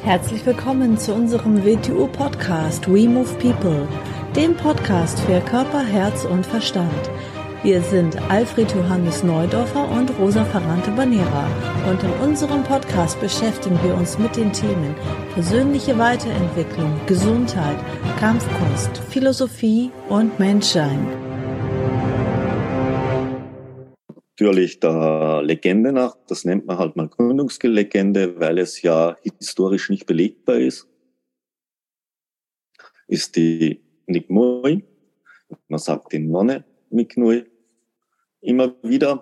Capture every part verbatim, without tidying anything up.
Herzlich willkommen zu unserem W T U-Podcast We Move People, dem Podcast für Körper, Herz und Verstand. Wir sind Alfred Johannes Neudorfer und Rosa Ferrante-Banera und in unserem Podcast beschäftigen wir uns mit den Themen persönliche Weiterentwicklung, Gesundheit, Kampfkunst, Philosophie und Menschsein. Natürlich der Legende nach, das nennt man halt mal Gründungslegende, weil es ja historisch nicht belegbar ist, ist die Nikmui, man sagt die Nonne Niknui, immer wieder.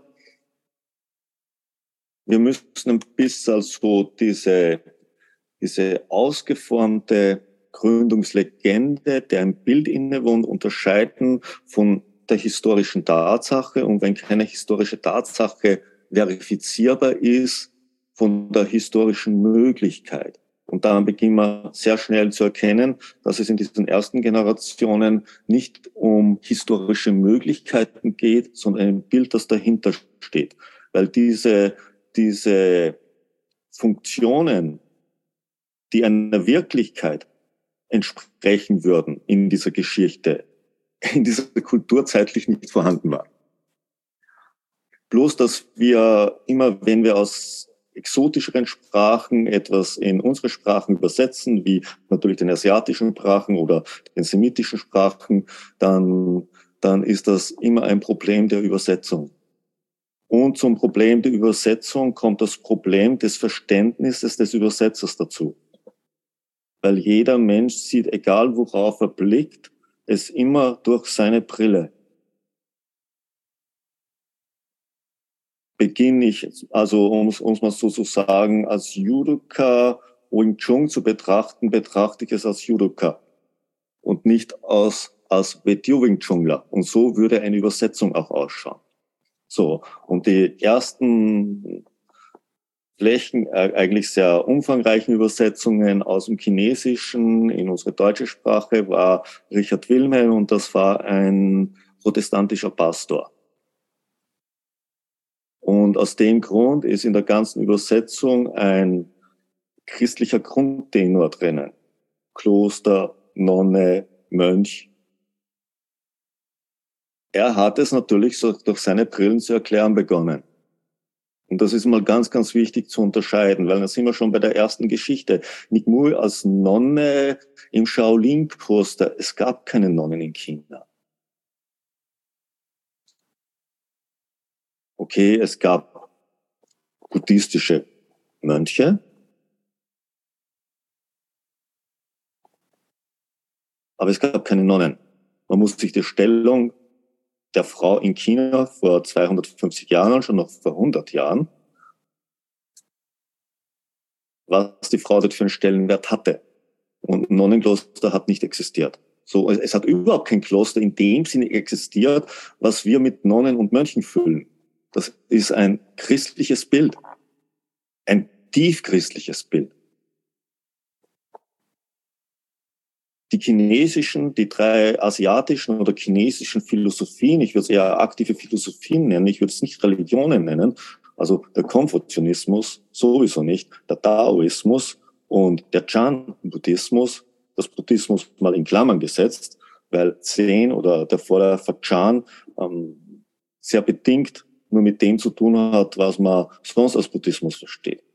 Wir müssen ein bisschen so diese, diese ausgeformte Gründungslegende, der ein Bild innewohnt, unterscheiden von der historischen Tatsache, und wenn keine historische Tatsache verifizierbar ist, von der historischen Möglichkeit. Und dann beginnen wir sehr schnell zu erkennen, dass es in diesen ersten Generationen nicht um historische Möglichkeiten geht, sondern ein Bild, das dahinter steht. Weil diese, diese Funktionen, die einer Wirklichkeit entsprechen würden in dieser Geschichte, in dieser Kultur zeitlich nicht vorhanden war. Bloß, dass wir immer, wenn wir aus exotischeren Sprachen etwas in unsere Sprachen übersetzen, wie natürlich den asiatischen Sprachen oder den semitischen Sprachen, dann, dann ist das immer ein Problem der Übersetzung. Und zum Problem der Übersetzung kommt das Problem des Verständnisses des Übersetzers dazu. Weil jeder Mensch sieht, egal worauf er blickt, es immer durch seine Brille. Beginne ich, also um es mal so zu sagen, als Judoka Wing Chun zu betrachten, betrachte ich es als Judoka und nicht als, als W T U Wing Chunler. Und so würde eine Übersetzung auch ausschauen. So, und die ersten Flächen, äh, eigentlich sehr umfangreichen Übersetzungen aus dem Chinesischen in unsere deutsche Sprache war Richard Wilhelm, und das war ein protestantischer Pastor. Und aus dem Grund ist in der ganzen Übersetzung ein christlicher Grundtenor drinnen. Kloster, Nonne, Mönch. Er hat es natürlich so durch seine Brillen zu erklären begonnen. Und das ist mal ganz, ganz wichtig zu unterscheiden, weil da sind wir schon bei der ersten Geschichte. Nikmui als Nonne im Shaolin-Kloster. Es gab keine Nonnen in China. Okay, es gab buddhistische Mönche. Aber es gab keine Nonnen. Man muss sich die Stellung der Frau in China vor zweihundertfünfzig Jahren, schon noch vor hundert Jahren, was die Frau dort für einen Stellenwert hatte. Und ein Nonnenkloster hat nicht existiert. So, es hat überhaupt kein Kloster in dem Sinne existiert, was wir mit Nonnen und Mönchen füllen. Das ist ein christliches Bild. Ein tiefchristliches Bild. Die chinesischen, die drei asiatischen oder chinesischen Philosophien, ich würde es eher aktive Philosophien nennen, ich würde es nicht Religionen nennen, also der Konfuzianismus sowieso nicht, der Daoismus und der Chan-Buddhismus, das Buddhismus mal in Klammern gesetzt, weil Zen oder der Vorläufer Chan ähm, sehr bedingt nur mit dem zu tun hat, was man sonst als Buddhismus versteht.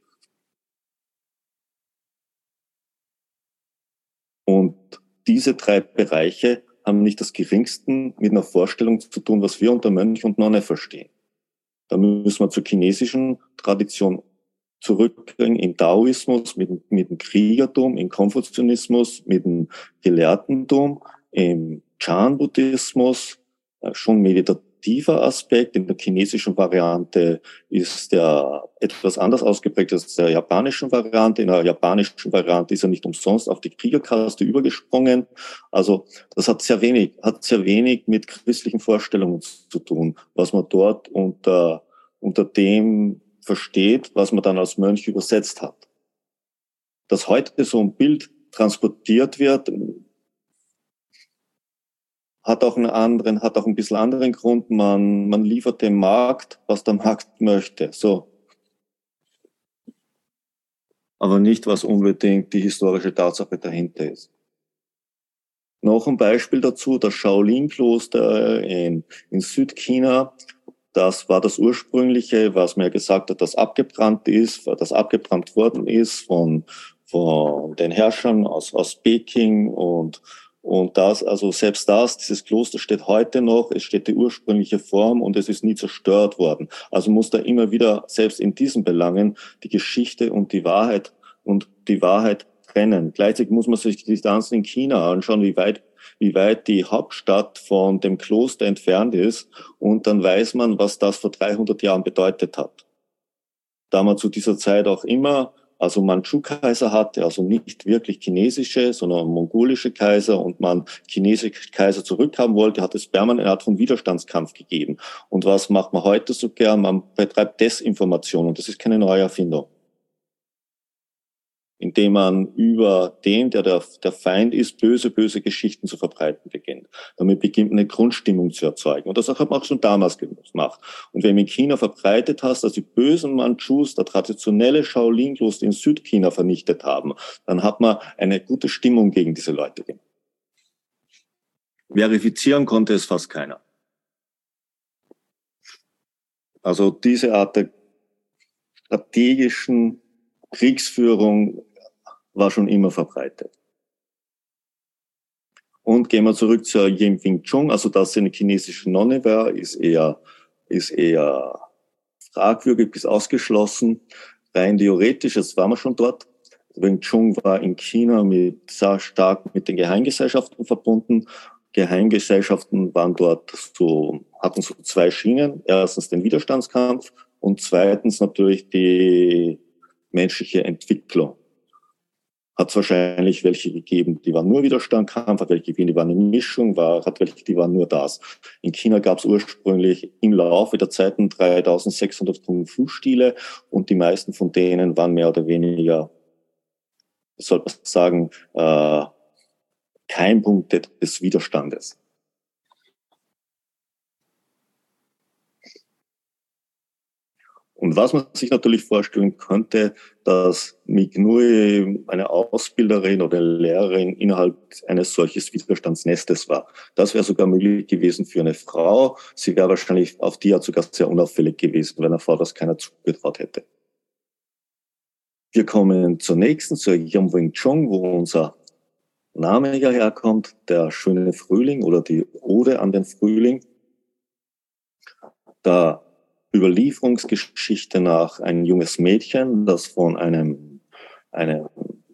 Und diese drei Bereiche haben nicht das Geringsten mit einer Vorstellung zu tun, was wir unter Mönch und Nonne verstehen. Da müssen wir zur chinesischen Tradition zurückgehen, im Daoismus, mit, mit dem Kriegertum, im Konfuzianismus, mit dem Gelehrtentum, im Chan-Buddhismus, schon meditativer Aspekt. In der chinesischen Variante ist der etwas anders ausgeprägt als der japanischen Variante. In der japanischen Variante ist er nicht umsonst auf die Kriegerkaste übergesprungen. Also das hat sehr wenig, hat sehr wenig mit christlichen Vorstellungen zu tun, was man dort unter, unter dem versteht, was man dann als Mönch übersetzt hat. Dass heute so ein Bild transportiert wird, hat auch einen anderen, hat auch ein bisschen anderen Grund. Man, man liefert dem Markt, was der Markt möchte. So. aber nicht, was unbedingt die historische Tatsache dahinter ist. Noch ein Beispiel dazu, das Shaolin-Kloster in, in Südchina. Das war das ursprüngliche, was mir gesagt hat, das abgebrannt ist, das abgebrannt worden ist von, von den Herrschern aus, aus Peking und, und das, also selbst das, dieses Kloster steht heute noch, es steht die ursprüngliche Form und es ist nie zerstört worden. Also muss da immer wieder, selbst in diesen Belangen, die Geschichte und die Wahrheit und die Wahrheit trennen. Gleichzeitig muss man sich die Distanzen in China anschauen, wie weit wie weit die Hauptstadt von dem Kloster entfernt ist. Und dann weiß man, was das vor dreihundert Jahren bedeutet hat. Da man zu dieser Zeit auch immer, also Mandschu-Kaiser hatte, also nicht wirklich chinesische, sondern mongolische Kaiser, und man chinesische Kaiser zurückhaben wollte, hat es permanent eine Art von Widerstandskampf gegeben. Und was macht man heute so gern? Man betreibt Desinformation, und das ist keine neue Erfindung. Indem man über den, der, der der Feind ist, böse, böse Geschichten zu verbreiten beginnt. Damit beginnt eine Grundstimmung zu erzeugen. Und das hat man auch schon damals gemacht. Und wenn man in China verbreitet hast, dass die bösen Mandschus das traditionelle Shaolin-Kloster in Südchina vernichtet haben, dann hat man eine gute Stimmung gegen diese Leute gemacht. Verifizieren konnte es fast keiner. Also diese Art der strategischen Kriegsführung war schon immer verbreitet. Und gehen wir zurück zur Yin Wing Chun, also dass sie eine chinesische Nonne war, ist eher, ist eher fragwürdig bis ausgeschlossen. Rein theoretisch, jetzt waren wir schon dort. Wing Chun war in China mit, sehr stark mit den Geheimgesellschaften verbunden. Geheimgesellschaften waren dort so, hatten so zwei Schienen. Erstens den Widerstandskampf und zweitens natürlich die menschliche Entwicklung. Hat es wahrscheinlich welche gegeben, die waren nur Widerstandskampf, hat welche gegeben, die waren eine Mischung, war, hat welche, die waren nur das. In China gab es ursprünglich im Laufe der Zeiten dreitausendsechshundert Kung-Fu-Stile und die meisten von denen waren mehr oder weniger, wie soll man sagen, äh, Keimpunkte des Widerstandes. Und was man sich natürlich vorstellen könnte, dass Mignui eine Ausbilderin oder eine Lehrerin innerhalb eines solches Widerstandsnestes war. Das wäre sogar möglich gewesen für eine Frau. Sie wäre wahrscheinlich auf die Art sogar sehr unauffällig gewesen, wenn einer Frau das keiner zugetraut hätte. Wir kommen zur nächsten, zur Yum Wing Chun, wo unser Name ja herkommt, der schöne Frühling oder die Ode an den Frühling. Da Überlieferungsgeschichte nach ein junges Mädchen, das von einem, einem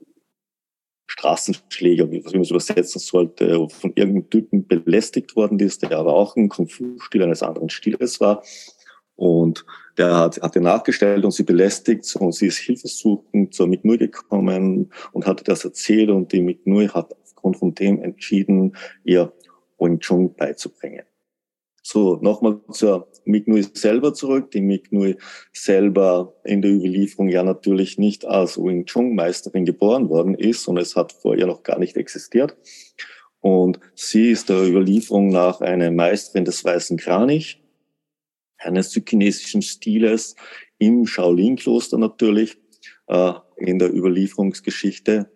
Straßenschläger, wie man es übersetzen sollte, von irgendeinem Typen belästigt worden ist, der aber auch ein Kung-Fu-Stil eines anderen Stiles war. Und der hat, hat ihr nachgestellt und sie belästigt und sie ist hilfesuchend zur Mignui gekommen und hatte das erzählt und die Mignui hat aufgrund von dem entschieden, ihr Wing Chun beizubringen. So, nochmal zur Mignui selber zurück. Die Mignui selber in der Überlieferung ja natürlich nicht als Wing Chun Meisterin geboren worden ist, sondern es hat vor ihr noch gar nicht existiert. Und sie ist der Überlieferung nach eine Meisterin des Weißen Kranich, eines südchinesischen Stiles im Shaolin-Kloster natürlich, äh, in der Überlieferungsgeschichte.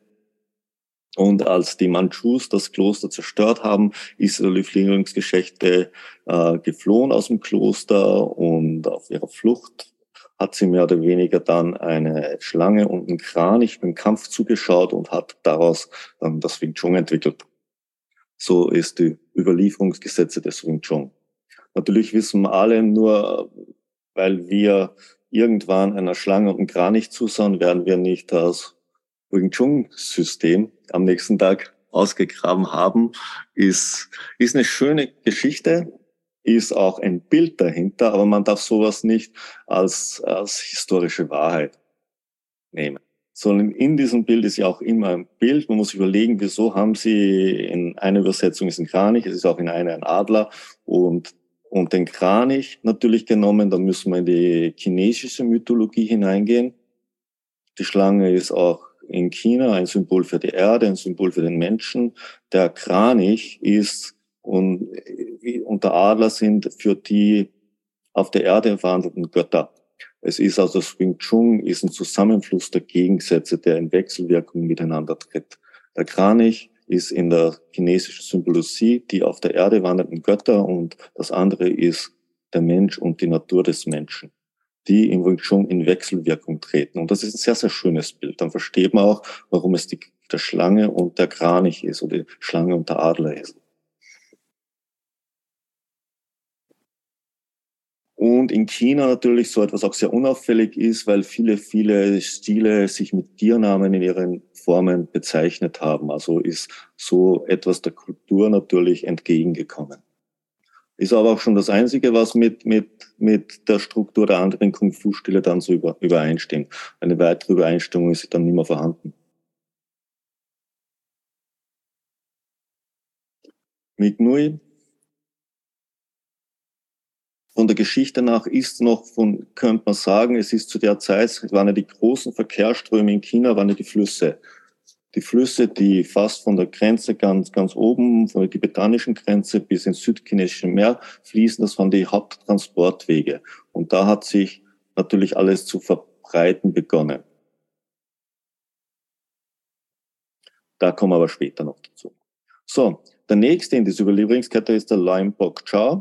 Und als die Mandschus das Kloster zerstört haben, ist die Überlieferungsgeschichte äh, geflohen aus dem Kloster und auf ihrer Flucht hat sie mehr oder weniger dann eine Schlange und einen Kranich beim Kampf zugeschaut und hat daraus dann das Wing Chun entwickelt. So ist die Überlieferungsgesetze des Wing Chun. Natürlich wissen wir alle, nur weil wir irgendwann einer Schlange und einem Kranich zusahen, werden wir nicht das Wing Chun-System am nächsten Tag ausgegraben haben, ist, ist eine schöne Geschichte, ist auch ein Bild dahinter, aber man darf sowas nicht als, als historische Wahrheit nehmen. Sondern in diesem Bild ist ja auch immer ein Bild. Man muss überlegen, wieso haben sie in einer Übersetzung ist ein Kranich, es ist auch in einer ein Adler und und den Kranich natürlich genommen, dann müssen wir in die chinesische Mythologie hineingehen. Die Schlange ist auch in China ein Symbol für die Erde, ein Symbol für den Menschen. Der Kranich ist und, und der Adler sind für die auf der Erde wandelnden Götter. Es ist also, das Wing Chun ist ein Zusammenfluss der Gegensätze, der in Wechselwirkung miteinander tritt. Der Kranich ist in der chinesischen Symbologie die auf der Erde wandernden Götter und das andere ist der Mensch und die Natur des Menschen, die im Wing Chun in Wechselwirkung treten. Und das ist ein sehr, sehr schönes Bild. Dann versteht man auch, warum es die der Schlange und der Kranich ist oder die Schlange und der Adler ist. Und in China natürlich so etwas auch sehr unauffällig ist, weil viele, viele Stile sich mit Tiernamen in ihren Formen bezeichnet haben. Also ist so etwas der Kultur natürlich entgegengekommen. Ist aber auch schon das Einzige, was mit, mit, mit der Struktur der anderen Kung-Fu-Stile dann so über, übereinstimmt. Eine weitere Übereinstimmung ist dann nicht mehr vorhanden. Mit Nui von der Geschichte nach ist noch von, könnte man sagen, es ist zu der Zeit, es waren ja die großen Verkehrsströme in China, waren ja die Flüsse. Die Flüsse, die fast von der Grenze ganz, ganz oben, von der tibetanischen Grenze bis ins südchinesische Meer fließen, das waren die Haupttransportwege. Und da hat sich natürlich alles zu verbreiten begonnen. Da kommen wir aber später noch dazu. So, der nächste in dieser Überlieferungskette ist der Laim Bok Chao.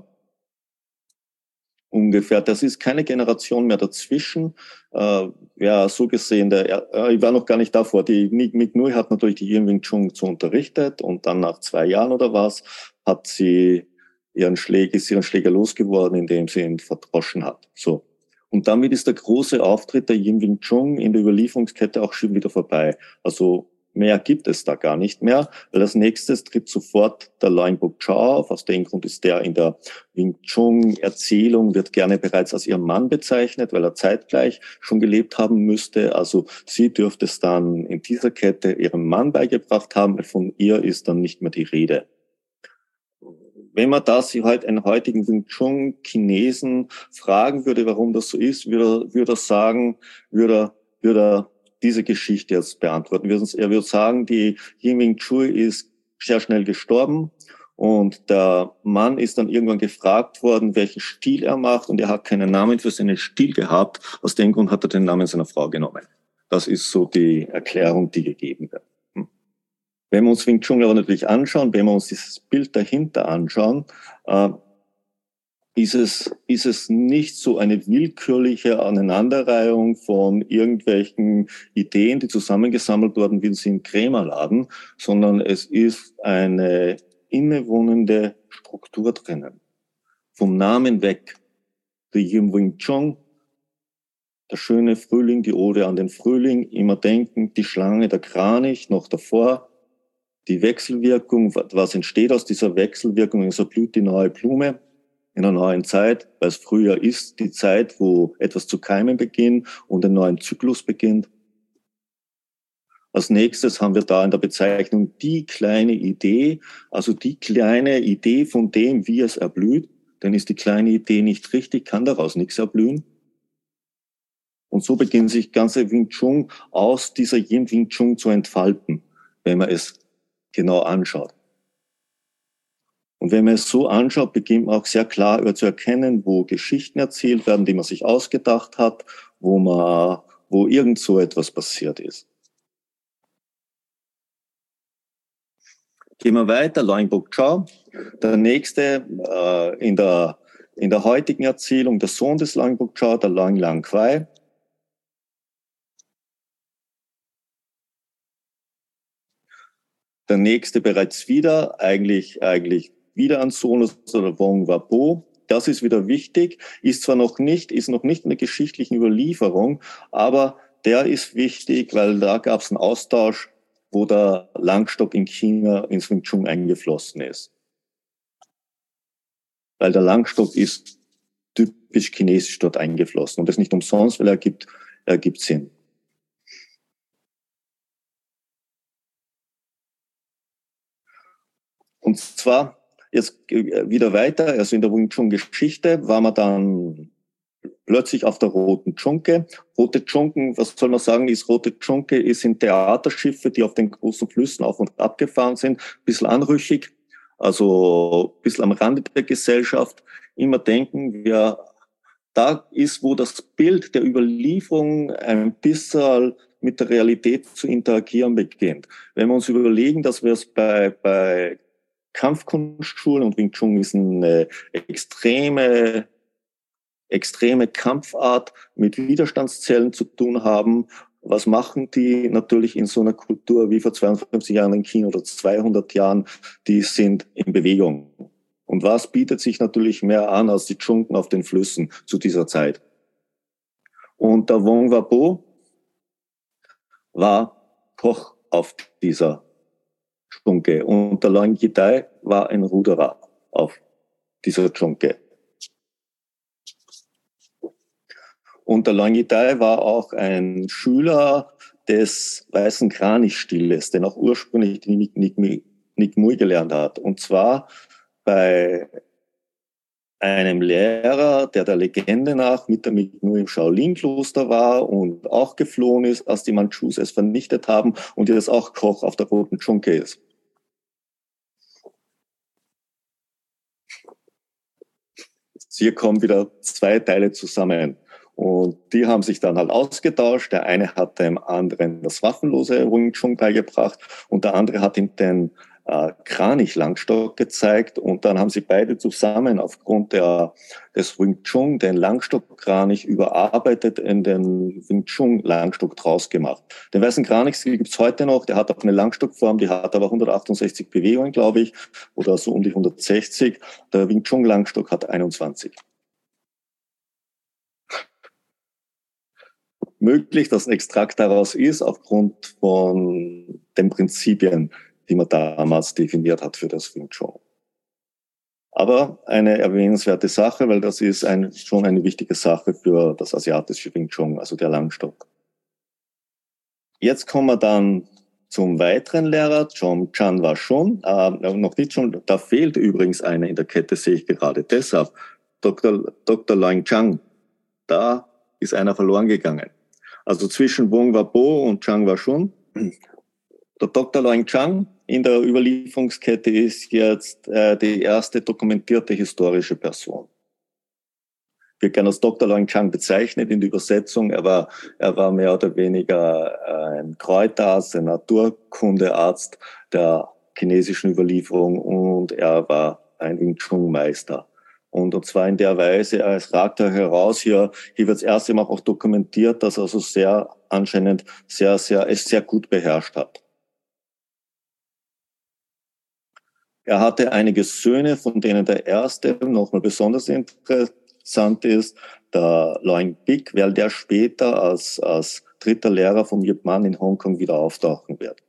Ungefähr, das ist keine Generation mehr dazwischen. Äh, ja, so gesehen, der, äh, ich war noch gar nicht davor. Die Mick Nui hat natürlich die Yin Wing Chun zu unterrichtet und dann nach zwei Jahren oder was hat sie ihren Schläger, ist ihren Schläger losgeworden, indem sie ihn verdroschen hat. So. Und damit ist der große Auftritt der Yin Wing Chun in der Überlieferungskette auch schon wieder vorbei. Also mehr gibt es da gar nicht mehr, weil als nächstes tritt sofort der Laim Bok Chao auf. Aus dem Grund ist der in der Wing Chun Erzählung, wird gerne bereits als ihr Mann bezeichnet, weil er zeitgleich schon gelebt haben müsste. Also sie dürfte es dann in dieser Kette ihrem Mann beigebracht haben, weil von ihr ist dann nicht mehr die Rede. Wenn man das heute einen heutigen Wing Chun Chinesen fragen würde, warum das so ist, würde, würde er sagen, würde er, würde er diese Geschichte jetzt beantworten. Er würde sagen, die Yin Wing Chun ist sehr schnell gestorben und der Mann ist dann irgendwann gefragt worden, welchen Stil er macht und er hat keinen Namen für seinen Stil gehabt. Aus dem Grund hat er den Namen seiner Frau genommen. Das ist so die Erklärung, die gegeben wird. Wenn wir uns Wing Chun aber natürlich anschauen, wenn wir uns dieses Bild dahinter anschauen, äh, ist es, ist es nicht so eine willkürliche Aneinanderreihung von irgendwelchen Ideen, die zusammengesammelt wurden, wie sie im Krämerladen, sondern es ist eine innewohnende Struktur drinnen. Vom Namen weg. Die Yin Wing Chun, der schöne Frühling, die Ode an den Frühling, immer denken, die Schlange, der Kranich, noch davor, die Wechselwirkung, was entsteht aus dieser Wechselwirkung, so blüht die neue Blume. In einer neuen Zeit, weil es Frühjahr ist, die Zeit, wo etwas zu keimen beginnt und ein neuer Zyklus beginnt. Als nächstes haben wir da in der Bezeichnung die kleine Idee, also die kleine Idee von dem, wie es erblüht. Denn ist die kleine Idee nicht richtig, kann daraus nichts erblühen. Und so beginnt sich ganze Wing Chun aus dieser Yin Wing Chun zu entfalten, wenn man es genau anschaut. Und wenn man es so anschaut, beginnt man auch sehr klar zu erkennen, wo Geschichten erzählt werden, die man sich ausgedacht hat, wo man, wo irgend so etwas passiert ist. Gehen wir weiter, Laim Bok Chao. Der nächste äh, in der in der heutigen Erzählung, der Sohn des Laim Bok Chao, der Lang Lang Kwai. Der nächste bereits wieder, eigentlich eigentlich wieder ein Sohn, oder Wong Wapo. Das ist wieder wichtig, ist zwar noch nicht, ist noch nicht in der geschichtlichen Überlieferung, aber der ist wichtig, weil da gab es einen Austausch, wo der Langstock in China ins Wing Chun eingeflossen ist. Weil der Langstock ist typisch chinesisch dort eingeflossen und das nicht umsonst, weil er gibt, er gibt Sinn. Und zwar jetzt wieder weiter, also in der Wing Chun Geschichte war man dann plötzlich auf der Roten Dschunke. Rote Dschunken, was soll man sagen, ist Rote Dschunke, ist in Theaterschiffe, die auf den großen Flüssen auf und ab gefahren sind, ein bisschen anrüchig, also ein bisschen am Rande der Gesellschaft. Immer denken wir, da ist, wo das Bild der Überlieferung ein bisschen mit der Realität zu interagieren beginnt. Wenn wir uns überlegen, dass wir es bei, bei Kampfkunstschulen, und Wing Chun ist eine extreme, extreme Kampfart mit Widerstandszellen zu tun haben, was machen die natürlich in so einer Kultur wie vor zweiundfünfzig Jahren in China oder zweihundert Jahren? Die sind in Bewegung. Und was bietet sich natürlich mehr an als die Dschunken auf den Flüssen zu dieser Zeit? Und der Wong Wabo war Koch auf dieser Dschunke und der Loin Gidai war ein Ruderer auf dieser Dschunke. Und der Loin Gidai war auch ein Schüler des weißen Kranichstiles, den auch ursprünglich Nick, Nick, Nick Mui gelernt hat. Und zwar bei einem Lehrer, der der Legende nach mit der Nick Mui im Shaolin-Kloster war und auch geflohen ist, als die Mandschus es vernichtet haben und jetzt auch Koch auf der Roten Dschunke ist. Hier kommen wieder zwei Teile zusammen. Und die haben sich dann halt ausgetauscht. Der eine hat dem anderen das waffenlose Wing Chun beigebracht und der andere hat ihm den äh, Kranich-Langstock gezeigt. Und dann haben sie beide zusammen aufgrund der, des Wing Chun den Langstock-Kranich überarbeitet, in den Wing Chun-Langstock draus gemacht. Den weißen Kranich gibt's heute noch. Der hat auch eine Langstockform, die hat aber hundertachtundsechzig Bewegungen, glaube ich, oder so um die hundertsechzig. Der Wing Chun-Langstock hat einundzwanzig. Möglich, dass ein Extrakt daraus ist, aufgrund von den Prinzipien, die man damals definiert hat für das Wing Chun. Aber eine erwähnenswerte Sache, weil das ist ein, schon eine wichtige Sache für das asiatische Wing Chun, also der Langstock. Jetzt kommen wir dann zum weiteren Lehrer, John Chan war schon, äh, noch nicht schon, da fehlt übrigens einer in der Kette, sehe ich gerade. Deshalb, Doktor Doktor Loin Chang, da ist einer verloren gegangen. Also zwischen Wong Wabo und Chang Washun. Der Doktor Loin Chang in der Überlieferungskette ist jetzt äh, die erste dokumentierte historische Person. Wir werden als Doktor Loin Chang bezeichnet in der Übersetzung. Er war, er war mehr oder weniger ein Kräuterarzt, ein Naturkundearzt der chinesischen Überlieferung und er war ein Wing Chun Meister. Und, und zwar in der Weise, es ragt er heraus, hier, hier wird das erste Mal auch dokumentiert, dass er also sehr anscheinend sehr, sehr, es sehr gut beherrscht hat. Er hatte einige Söhne, von denen der erste nochmal besonders interessant ist, der Loin Bik, weil der später als, als dritter Lehrer vom Yip Man in Hongkong wieder auftauchen wird.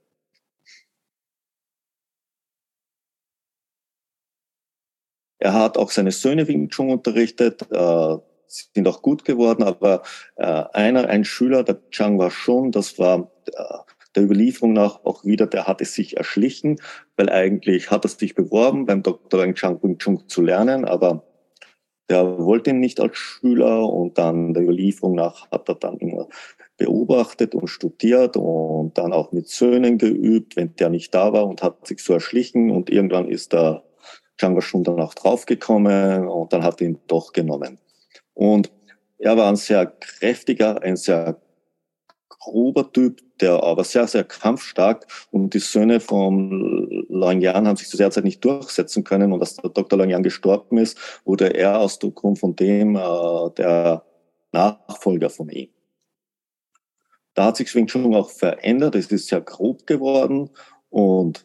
Er hat auch seine Söhne Wing Chun unterrichtet, äh, sind auch gut geworden, aber äh, einer, ein Schüler, der Chang Washun, das war äh, der Überlieferung nach auch wieder, der hat es sich erschlichen, weil eigentlich hat er sich beworben, beim Doktor Loin Chang Wing Chun zu lernen, aber der wollte ihn nicht als Schüler und dann der Überlieferung nach hat er dann immer beobachtet und studiert und dann auch mit Söhnen geübt, wenn der nicht da war und hat sich so erschlichen und irgendwann ist der Chang Washun dann auch draufgekommen und dann hat er ihn doch genommen. Und er war ein sehr kräftiger, ein sehr grober Typ, der aber sehr, sehr kampfstark und die Söhne von Loin Yan haben sich zu der Zeit nicht durchsetzen können und als der Doktor Loin Yan gestorben ist, wurde er aus dem Grund von dem äh, der Nachfolger von ihm. Da hat sich Wing Chun auch verändert, es ist sehr grob geworden und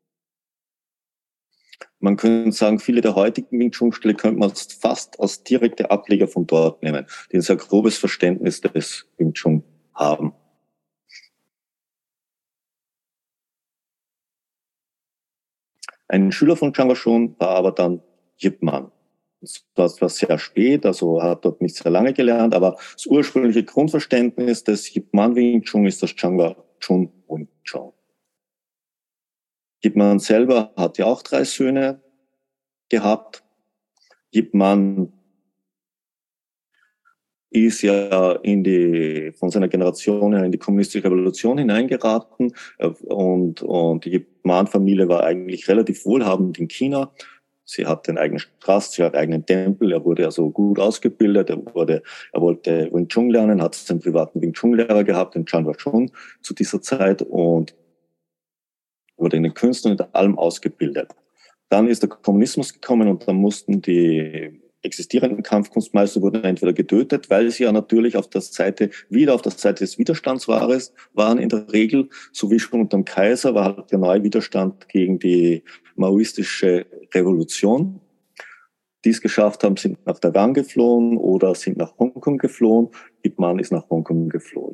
man könnte sagen, viele der heutigen Wing Chun-Stile könnte man fast als direkte Ableger von dort nehmen, die ein sehr grobes Verständnis des Wing Chun haben. Ein Schüler von Chang Washun war aber dann Yip Man. Das war sehr spät, also hat dort nicht sehr lange gelernt, aber das ursprüngliche Grundverständnis des Yip Man Wing Chun ist das Chang Washun Wing Chun. Yip Man selber hat ja auch drei Söhne gehabt. Yip Man ist ja in die, von seiner Generation her in die kommunistische Revolution hineingeraten und, und die Yip Man-Familie war eigentlich relativ wohlhabend in China. Sie hat den eigenen Straßen, sie hat einen eigenen Tempel. Er wurde also gut ausgebildet. Er wurde, er wollte Wing Chun lernen, hat seinen privaten Wing Chun Lehrer gehabt, den Chan Wachun zu dieser Zeit, und wurde in den Künsten und in allem ausgebildet. Dann ist der Kommunismus gekommen und dann mussten die existierenden Kampfkunstmeister wurden entweder getötet, weil sie ja natürlich auf der Seite, wieder auf der Seite des Widerstands waren in der Regel, so wie schon unter dem Kaiser war halt der neue Widerstand gegen die maoistische Revolution. Die es geschafft haben, sind nach Taiwan geflohen oder sind nach Hongkong geflohen. Ip Man ist nach Hongkong geflohen.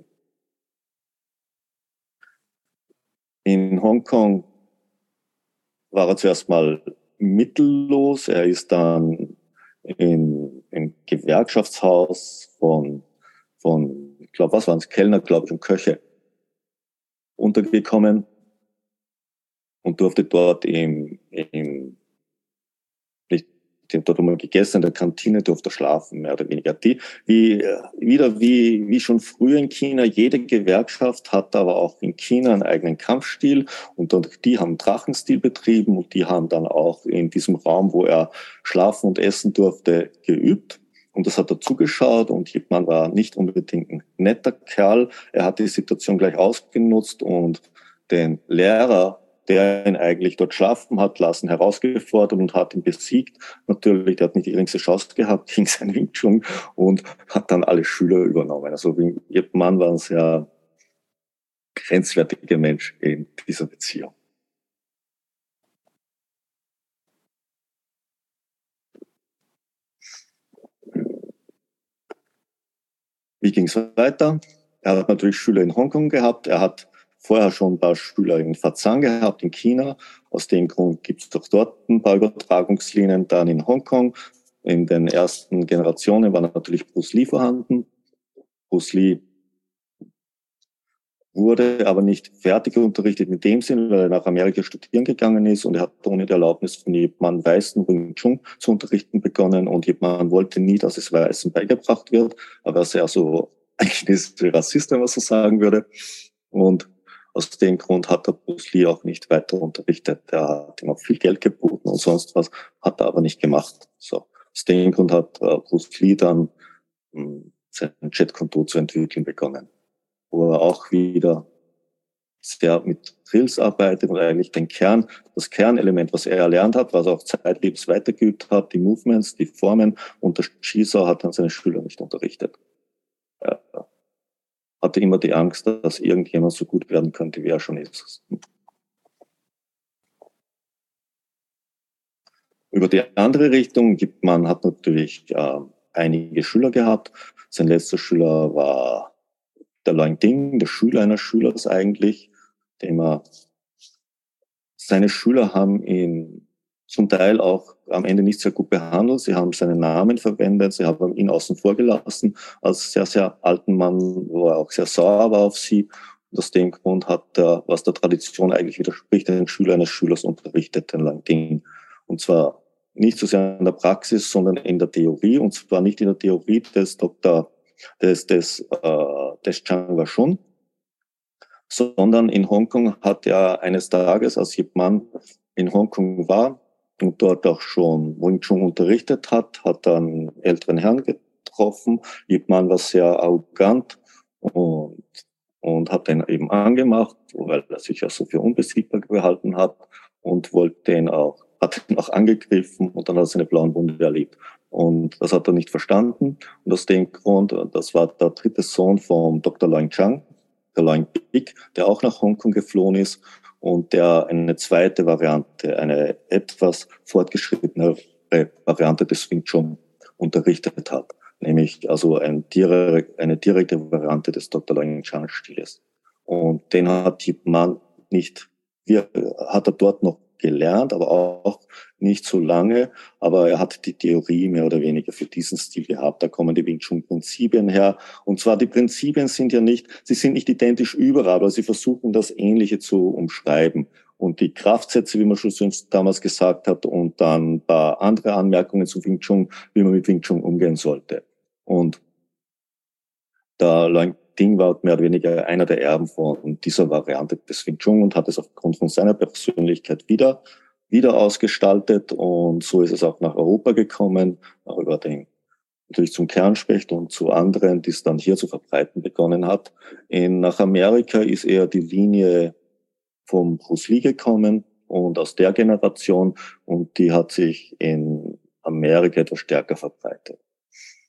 In Hongkong war er zuerst mal mittellos. Er ist dann in, im Gewerkschaftshaus von, von, ich glaube, was waren es, Kellner, glaube ich, und Köche untergekommen und durfte dort im, im nicht, dort einmal gegessen, in der Kantine durfte er schlafen, mehr oder weniger. Die, wie, wieder wie, wie schon früher in China, jede Gewerkschaft hat aber auch in China einen eigenen Kampfstil, und dort, die haben Drachenstil betrieben und die haben dann auch in diesem Raum, wo er schlafen und essen durfte, geübt. Und das hat er zugeschaut, und Ip Man war nicht unbedingt ein netter Kerl. Er hat die Situation gleich ausgenutzt und den Lehrer, der ihn eigentlich dort schlafen hat lassen, herausgefordert und hat ihn besiegt. Natürlich, der hat nicht die geringste Chance gehabt gegen seinen Wing Chun und hat dann alle Schüler übernommen. Also Ip Man war ein sehr grenzwertiger Mensch in dieser Beziehung. Wie ging es weiter? Er hat natürlich Schüler in Hongkong gehabt. Er hat vorher schon ein paar Schüler in Fazan gehabt, in China. Aus dem Grund gibt es doch dort ein paar Übertragungslinien. Dann in Hongkong. In den ersten Generationen war natürlich Bruce Lee vorhanden. Bruce Lee wurde aber nicht fertig unterrichtet in dem Sinn, weil er nach Amerika studieren gegangen ist, und er hat ohne die Erlaubnis von Ip Man Weißen Wing Chun zu unterrichten begonnen, und Ip Man wollte nie, dass es Weißen beigebracht wird. Er war sehr so ein chinesischer Rassist, wenn man so sagen würde. Und aus dem Grund hat er Bruce Lee auch nicht weiter unterrichtet. Er hat ihm auch viel Geld geboten und sonst was, hat er aber nicht gemacht. So. Aus dem Grund hat uh, Bruce Lee dann um, sein Jet Kune Do zu entwickeln begonnen, wo er auch wieder sehr mit Drills arbeitet und eigentlich den Kern, das Kernelement, was er erlernt hat, was er auch zeitlebens weitergeübt hat, die Movements, die Formen, und das Schießer hat dann seine Schüler nicht unterrichtet. Er hatte immer die Angst, dass irgendjemand so gut werden könnte, wie er schon ist. Über die andere Richtung gibt man, hat natürlich äh, einige Schüler gehabt. Sein letzter Schüler war der Leung Ding, der Schüler eines Schülers eigentlich, dem er, seine Schüler haben ihn zum Teil auch am Ende nicht sehr gut behandelt. Sie haben seinen Namen verwendet, sie haben ihn außen vor gelassen als sehr, sehr alten Mann, wo er auch sehr sauer war auf sie. Und aus dem Grund hat er, was der Tradition eigentlich widerspricht, den Schüler eines Schülers unterrichtet, den Leung Ding. Und zwar nicht so sehr in der Praxis, sondern in der Theorie. Und zwar nicht in der Theorie des Doktor des, des, äh, des Chan Wachun, sondern in Hongkong hat er eines Tages, als Ip Man in Hongkong war und dort auch schon Wing Chun unterrichtet hat, hat er einen älteren Herrn getroffen. Ip Man war sehr arrogant und, und hat ihn eben angemacht, weil er sich ja so für unbesiegbar gehalten hat, und wollte ihn auch, hat ihn auch angegriffen, und dann hat er seine blauen Wunde erlebt. Und das hat er nicht verstanden. Und aus dem Grund, das war der dritte Sohn vom Doktor Leung Chang, der Leung Bik, der auch nach Hongkong geflohen ist und der eine zweite Variante, eine etwas fortgeschrittenere Variante des Wing Chun unterrichtet hat. Nämlich also ein direkt, eine direkte Variante des Doktor Leung Chang Stiles. Und den hat Ip Man nicht, wie, hat er dort noch gelernt, aber auch nicht so lange. Aber er hat die Theorie mehr oder weniger für diesen Stil gehabt. Da kommen die Wing Chun Prinzipien her. Und zwar die Prinzipien sind ja nicht, sie sind nicht identisch überall, aber sie versuchen das Ähnliche zu umschreiben. Und die Kraftsätze, wie man schon damals gesagt hat, und dann ein paar andere Anmerkungen zu Wing Chun, wie man mit Wing Chun umgehen sollte. Und der Leung Ding war mehr oder weniger einer der Erben von dieser Variante des Wing Chun und hat es aufgrund von seiner Persönlichkeit wieder wieder ausgestaltet und so ist es auch nach Europa gekommen, auch über den, natürlich zum Kernspecht und zu anderen, die es dann hier zu verbreiten begonnen hat. In, nach Amerika ist eher die Linie vom Bruce Lee gekommen und aus der Generation und die hat sich in Amerika etwas stärker verbreitet.